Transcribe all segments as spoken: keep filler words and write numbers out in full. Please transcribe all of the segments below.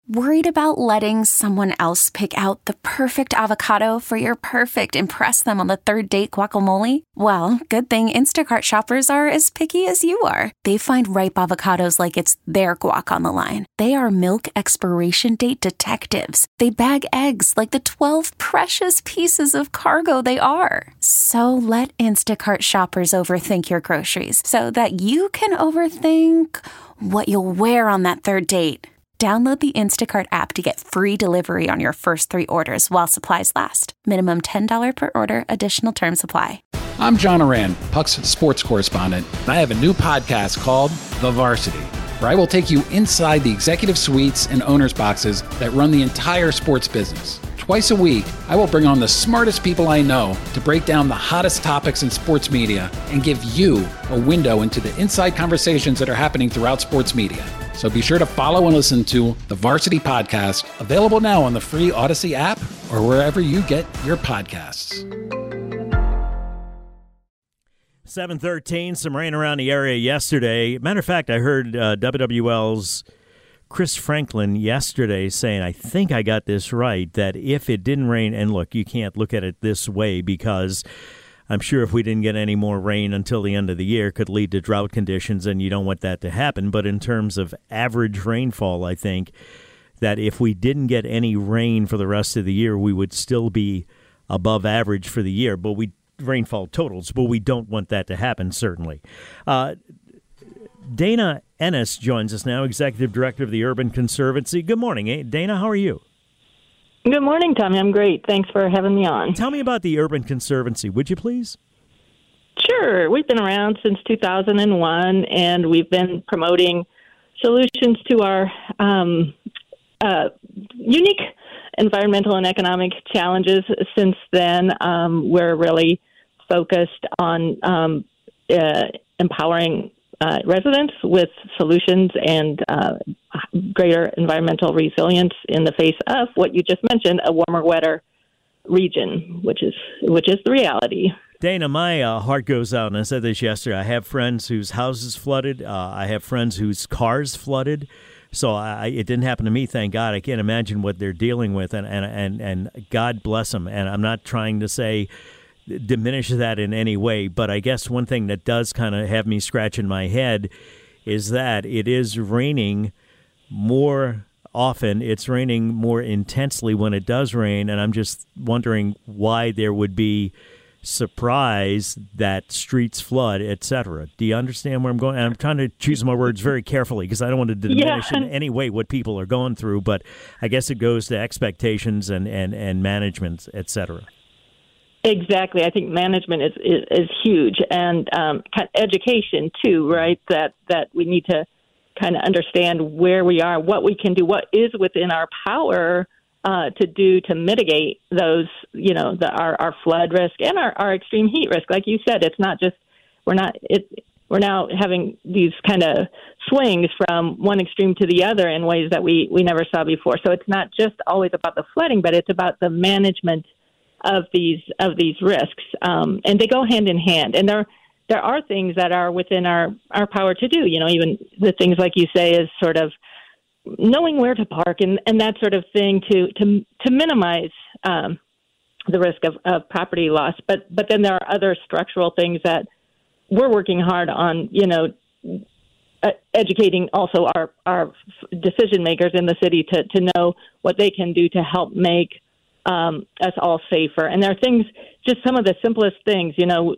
Worried about letting someone else pick out the perfect avocado for your perfect impress them on the third date guacamole? Well, good thing Instacart shoppers are as picky as you are. They find ripe avocados like it's their guac on the line. They are milk expiration date detectives. They bag eggs like the twelve precious pieces of cargo they are. So let Instacart shoppers overthink your groceries so that you can overthink what you'll wear on that third date. Download the Instacart app to get free delivery on your first three orders while supplies last. Minimum ten dollars per order. Additional terms apply. I'm John Oran, Puck's sports correspondent, and I have a new podcast called The Varsity, where I will take you inside the executive suites and owners' boxes that run the entire sports business. Twice a week, I will bring on the smartest people I know to break down the hottest topics in sports media and give you a window into the inside conversations that are happening throughout sports media. So be sure to follow and listen to the Varsity Podcast, available now on the free Odyssey app or wherever you get your podcasts. seven thirteen, some rain around the area yesterday. Matter of fact, I heard uh, W W L's Chris Franklin yesterday saying, I think I got this right, that if it didn't rain, and look, you can't look at it this way because I'm sure if we didn't get any more rain until the end of the year, it could lead to drought conditions, and you don't want that to happen. But in terms of average rainfall, I think that if we didn't get any rain for the rest of the year, we would still be above average for the year. But we rainfall totals, but we don't want that to happen, certainly. Uh, Dana Ennis joins us now, Executive Director of the Urban Conservancy. Good morning, Dana. How are you? Good morning, Tommy. I'm great. Thanks for having me on. Tell me about the Urban Conservancy, would you please? Sure. We've been around since two thousand one, and we've been promoting solutions to our um, uh, unique environmental and economic challenges since then. Um, we're really focused on um, uh, empowering uh, residents with solutions and uh, greater environmental resilience in the face of what you just mentioned, a warmer, wetter region, which is which is the reality. Dana, my uh, heart goes out, and I said this yesterday. I have friends whose houses flooded. Uh, I have friends whose cars flooded. So I, it didn't happen to me, thank God. I can't imagine what they're dealing with, and, and, and, and God bless them. And I'm not trying to say diminish that in any way, but I guess one thing that does kind of have me scratching my head is that it is raining more often. It's raining more intensely when it does rain, and I'm just wondering why there would be surprise that streets flood, et cetera. Do you understand where I'm going? And I'm trying to choose my words very carefully because I don't want to diminish yeah. in any way what people are going through, but I guess it goes to expectations and, and, and management, et cetera. Exactly. I think management is, is, is huge, and um, education too, right? That that we need to kind of understand where we are, what we can do, what is within our power uh, to do to mitigate those, you know, the, our, our flood risk and our, our extreme heat risk. Like you said, it's not just we're not it. We're now having these kind of swings from one extreme to the other in ways that we, we never saw before. So it's not just always about the flooding, but it's about the management of these of these risks, um, and they go hand in hand. And there there are things that are within our, our power to do. You know, even the things like you say is sort of knowing where to park and, and that sort of thing to to to minimize um, the risk of, of property loss. But but then there are other structural things that we're working hard on. You know, uh, educating also our our decision makers in the city to to know what they can do to help make Um, us all safer. And there are things, just some of the simplest things, you know,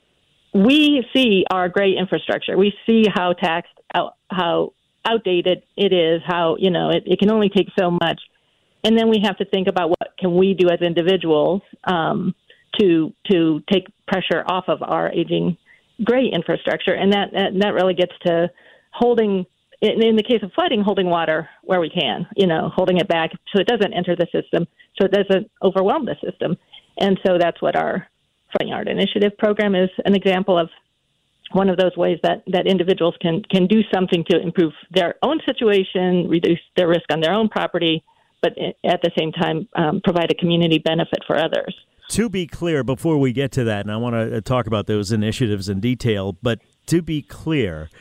we see our great infrastructure. We see how taxed, out, how outdated it is, how, you know, it, it can only take so much. And then we have to think about what can we do as individuals um, to to take pressure off of our aging great infrastructure. And that, that, that really gets to holding, in, in the case of flooding, holding water where we can, you know, holding it back so it doesn't enter the system, so it doesn't overwhelm the system. And so that's what our Front Yard Initiative program is an example of, one of those ways that, that individuals can, can do something to improve their own situation, reduce their risk on their own property, but at the same time um, provide a community benefit for others. To be clear, before we get to that, and I want to talk about those initiatives in detail, but to be clear,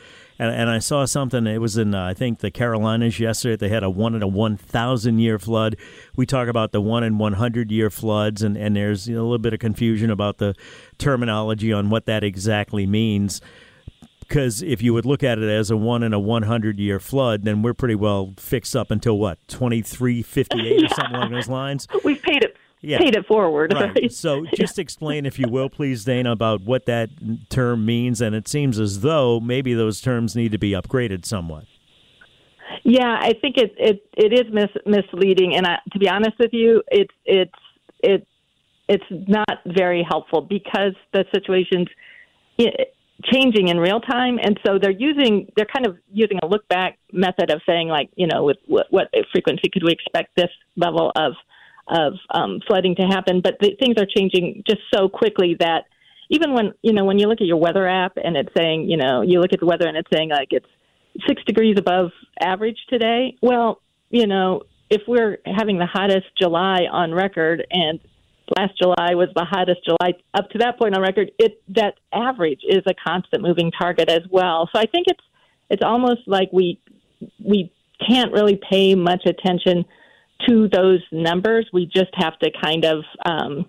And, and I saw something, it was in, uh, I think, the Carolinas yesterday. They had a one in a one thousand year flood. We talk about the one in one hundred year floods, and, and there's you know, a little bit of confusion about the terminology on what that exactly means. Because if you would look at it as a one in a one hundred year flood, then we're pretty well fixed up until what, twenty-three fifty-eight yeah. or something along those lines? We've paid it. Yeah. Paid it forward. Right. right? So just explain, if you will, please, Dana, about what that term means. And it seems as though maybe those terms need to be upgraded somewhat. Yeah, I think it it, it is mis- misleading. And I, to be honest with you, it's it's it it's not very helpful because the situation's changing in real time. And so they're using they're kind of using a look back method of saying, like, you know, with what, what frequency could we expect this level of of um, flooding to happen, but the, things are changing just so quickly that even when, you know, when you look at your weather app and it's saying, you know, you look at the weather and it's saying like it's six degrees above average today. Well, you know, if we're having the hottest July on record and last July was the hottest July up to that point on record, it that average is a constant moving target as well. So I think it's it's almost like we we can't really pay much attention to those numbers. We just have to kind of um,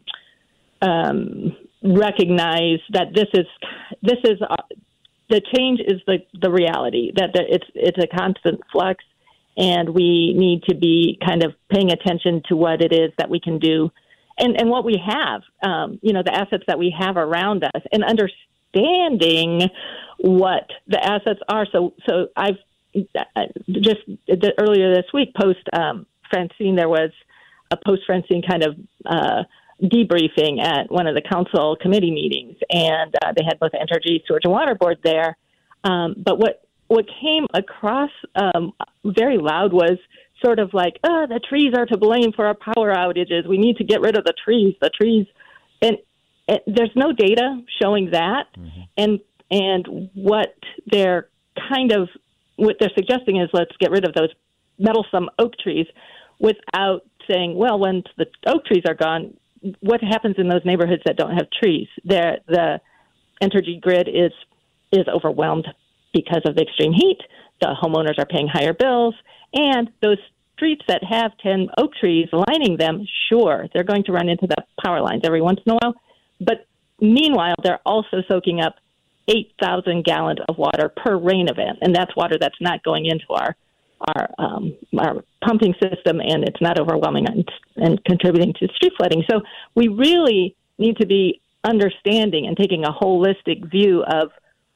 um, recognize that this is this is uh, the change is the, the reality, that the, it's it's a constant flux, and we need to be kind of paying attention to what it is that we can do, and and what we have, um, you know, the assets that we have around us, and understanding what the assets are. So so I've just earlier this week post. Um, Francine, there was a post-Francine kind of uh, debriefing at one of the council committee meetings, and uh, they had both Entergy, Storage, and Water Board there. Um, but what what came across um, very loud was sort of like, oh, the trees are to blame for our power outages. We need to get rid of the trees. The trees, and, and there's no data showing that. Mm-hmm. And and what they're kind of what they're suggesting is let's get rid of those meddlesome oak trees, without saying, well, when the oak trees are gone, what happens in those neighborhoods that don't have trees? They're, the Entergy grid is is overwhelmed because of the extreme heat. The homeowners are paying higher bills, and those streets that have ten oak trees lining them, sure, they're going to run into the power lines every once in a while. But meanwhile, they're also soaking up eight thousand gallons of water per rain event, and that's water that's not going into our our um, our pumping system, and it's not overwhelming and, and contributing to street flooding. So we really need to be understanding and taking a holistic view of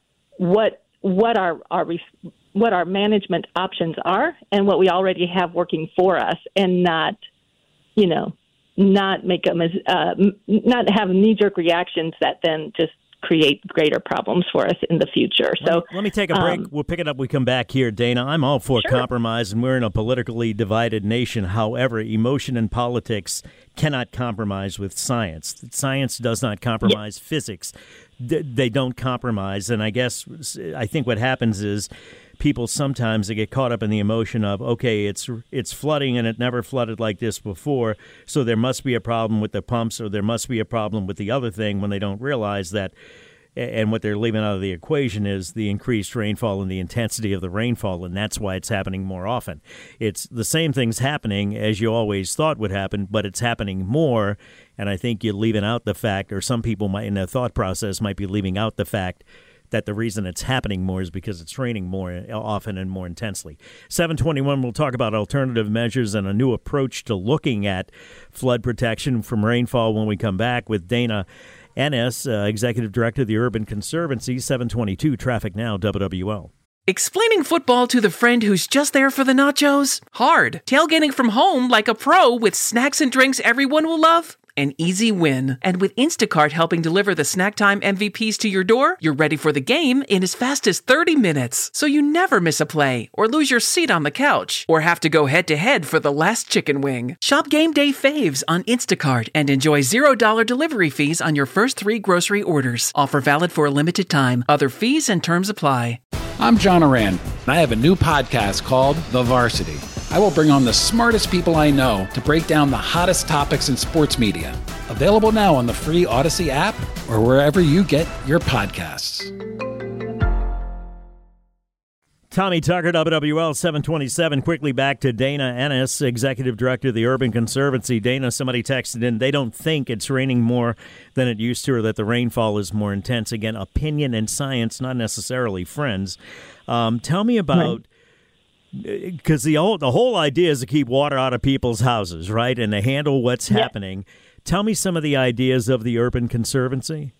what what our, our what our management options are and what we already have working for us, and not, you know, not make them as uh, not have knee-jerk reactions that then just create greater problems for us in the future. So let me, let me take a break. Um, we'll pick it up. We come back here, Dana. I'm all for sure. compromise, and we're in a politically divided nation. However, emotion and politics cannot compromise with science. Science does not compromise yeah. physics. D- they don't compromise. And I guess I think what happens is people sometimes they get caught up in the emotion of, okay, it's it's flooding and it never flooded like this before, so there must be a problem with the pumps, or there must be a problem with the other thing, when they don't realize that. And what they're leaving out of the equation is the increased rainfall and the intensity of the rainfall, and that's why it's happening more often. It's the same thing's happening as you always thought would happen, but it's happening more, and I think you're leaving out the fact, or some people might in their thought process might be leaving out the fact that the reason it's happening more is because it's raining more often and more intensely. seven twenty-one, we'll talk about alternative measures and a new approach to looking at flood protection from rainfall when we come back with Dana Ennis, uh, Executive Director of the Urban Conservancy. Seven twenty-two, Traffic Now, W W L. Explaining football to the friend who's just there for the nachos? Hard. Tailgating from home like a pro with snacks and drinks everyone will love? An easy win. And with Instacart helping deliver the snack time M V Ps to your door, you're ready for the game in as fast as thirty minutes. So you never miss a play, or lose your seat on the couch, or have to go head-to-head for the last chicken wing. Shop Game Day Faves on Instacart and enjoy zero dollars delivery fees on your first three grocery orders. Offer valid for a limited time. Other fees and terms apply. I'm John Oran, and I have a new podcast called The Varsity. I will bring on the smartest people I know to break down the hottest topics in sports media. Available now on the free Odyssey app or wherever you get your podcasts. Tommy Tucker, W W L seven twenty-seven. Quickly back to Dana Ennis, Executive Director of the Urban Conservancy. Dana, somebody texted in, they don't think it's raining more than it used to or that the rainfall is more intense. Again, opinion and science, not necessarily friends. Um, tell me about, because the whole, the whole idea is to keep water out of people's houses, right, and to handle what's yeah. happening. Tell me some of the ideas of the Urban Conservancy.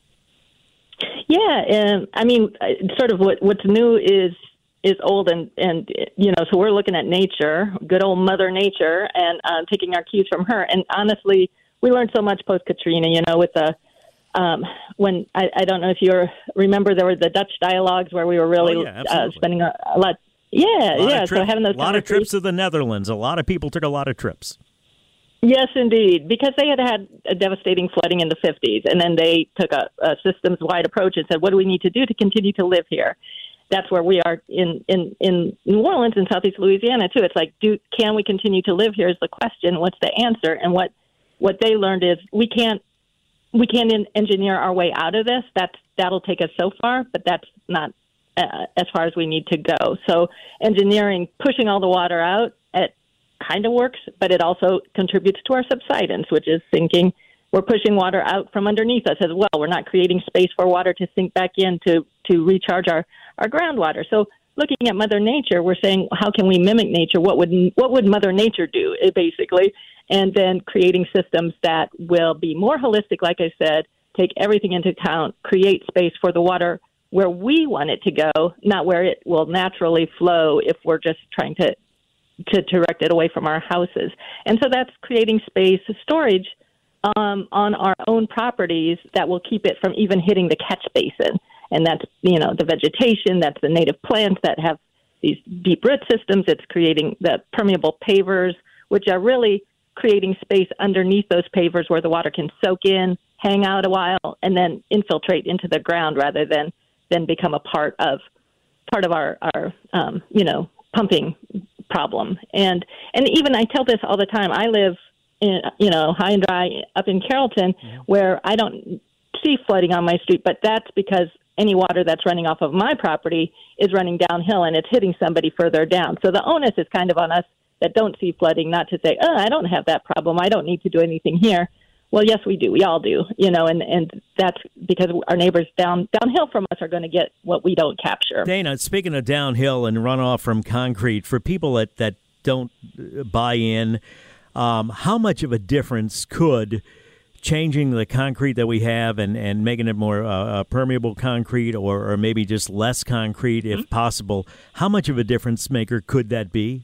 Yeah, and I mean, sort of what what's new is is old, and, and you know, so we're looking at nature, good old Mother Nature, and uh, taking our cues from her. And honestly, we learned so much post-Katrina, you know, with the, um, when, I, I don't know if you remember, there were the Dutch dialogues where we were really oh, yeah, uh, spending a, a lot. Yeah, a lot yeah, trip, so having those A lot of trips to the Netherlands. A lot of people took a lot of trips. Yes, indeed, because they had had a devastating flooding in the fifties, and then they took a, a systems-wide approach and said, what do we need to do to continue to live here? That's where we are in, in, in New Orleans and Southeast Louisiana, too. It's like, do can we continue to live here is the question. What's the answer? And what, what they learned is we can't we can't engineer our way out of this. That's, that'll take us so far, but that's not uh, as far as we need to go. So engineering, pushing all the water out, it kind of works, but it also contributes to our subsidence, which is thinking we're pushing water out from underneath us as well. We're not creating space for water to sink back in to, to recharge our, our groundwater. So looking at Mother Nature, we're saying, how can we mimic nature? What would what would Mother Nature do, basically? And then creating systems that will be more holistic, like I said, take everything into account, create space for the water where we want it to go, not where it will naturally flow if we're just trying to, to direct it away from our houses. And so that's creating space, storage, Um, on our own properties that will keep it from even hitting the catch basin. And that's, you know, the vegetation, that's the native plants that have these deep root systems. It's creating the permeable pavers, which are really creating space underneath those pavers where the water can soak in, hang out a while, and then infiltrate into the ground rather than, than become a part of part of our, our um, you know, pumping problem. And and even I tell this all the time. I live in, you know, high and dry up in Carrollton, yeah. where I don't see flooding on my street, but that's because any water that's running off of my property is running downhill and it's hitting somebody further down. So the onus is kind of on us that don't see flooding, not to say, oh, I don't have that problem, I don't need to do anything here. Well, yes, we do. We all do, you know, and, and that's because our neighbors down downhill from us are going to get what we don't capture. Dana, speaking of downhill and runoff from concrete, for people that, that don't buy in, um, how much of a difference could changing the concrete that we have and, and making it more uh, permeable concrete or, or maybe just less concrete, if mm-hmm. possible, how much of a difference maker could that be?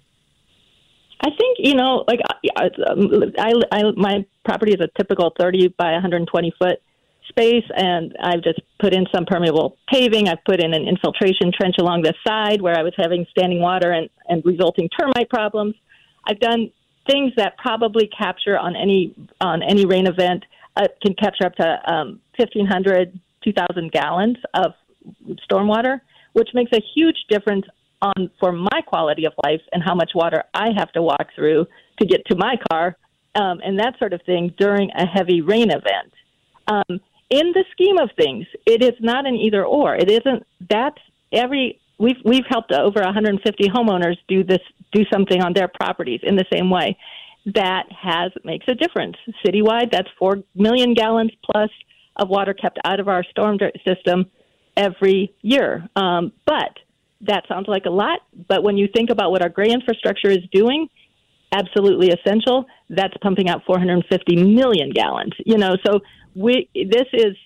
I think, you know, like I, I, I, my property is a typical thirty by one hundred twenty foot space, and I've just put in some permeable paving. I've put in an infiltration trench along the side where I was having standing water and, and resulting termite problems. I've done things that probably capture on any on any rain event, uh, can capture up to um, fifteen hundred, two thousand gallons of stormwater, which makes a huge difference on for my quality of life and how much water I have to walk through to get to my car, um, and that sort of thing during a heavy rain event. Um, in the scheme of things, it is not an either or. It isn't that every we've we've helped over one hundred fifty homeowners do this do something on their properties in the same way. That has makes a difference citywide. That's four million gallons plus of water kept out of our storm system every year. Um, but that sounds like a lot, but when you think about what our gray infrastructure is doing, absolutely essential. That's pumping out four hundred fifty million gallons. You know, so we this is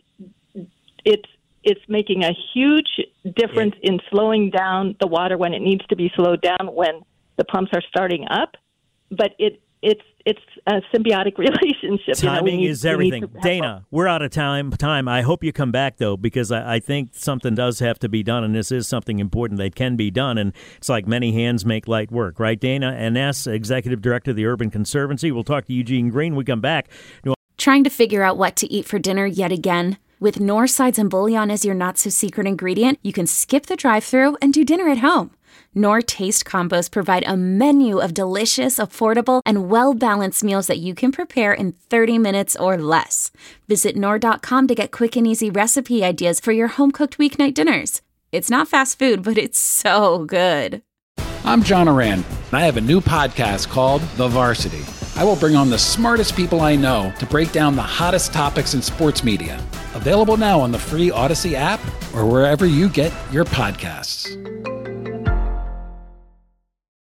it's it's making a huge difference yeah. in slowing down the water when it needs to be slowed down when the pumps are starting up. But it it's it's a symbiotic relationship. Timing you know, need, is everything. Dana, we're out of time. Time. I hope you come back, though, because I, I think something does have to be done, and this is something important that can be done. And it's like many hands make light work, right? Dana Ennis, Executive Director of the Urban Conservancy. We'll talk to Eugene Green. We come back. Trying to figure out what to eat for dinner yet again? With Knorr Sides and Bouillon as your not-so-secret ingredient, you can skip the drive-thru and do dinner at home. Knorr Taste Combos provide a menu of delicious, affordable, and well-balanced meals that you can prepare in thirty minutes or less. Visit Knorr dot com to get quick and easy recipe ideas for your home-cooked weeknight dinners. It's not fast food, but it's so good. I'm John Oran, and I have a new podcast called The Varsity. I will bring on the smartest people I know to break down the hottest topics in sports media. Available now on the free Odyssey app or wherever you get your podcasts.